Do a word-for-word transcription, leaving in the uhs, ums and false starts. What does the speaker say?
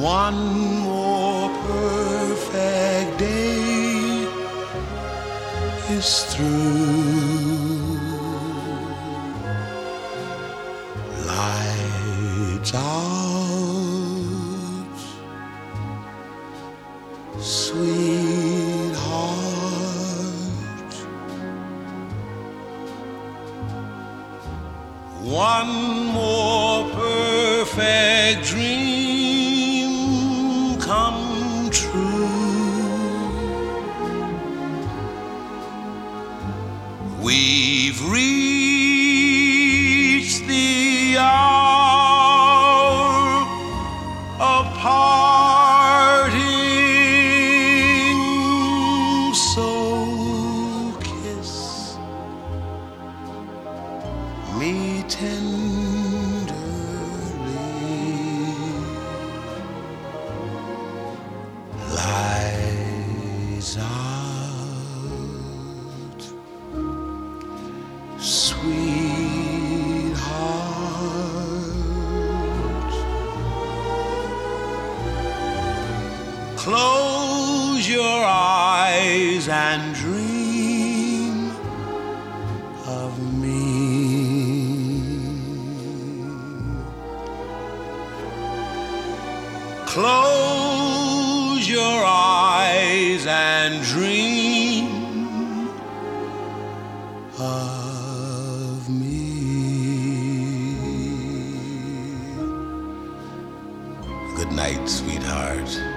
One more perfect day is through. Lights out, sweetheart. One more perfect dream come true. We've reached the hour of parting, so kiss me tenderly. Lies out, sweetheart. Close your eyes and dream of me. Close your eyes and dream of me. Good night, sweetheart.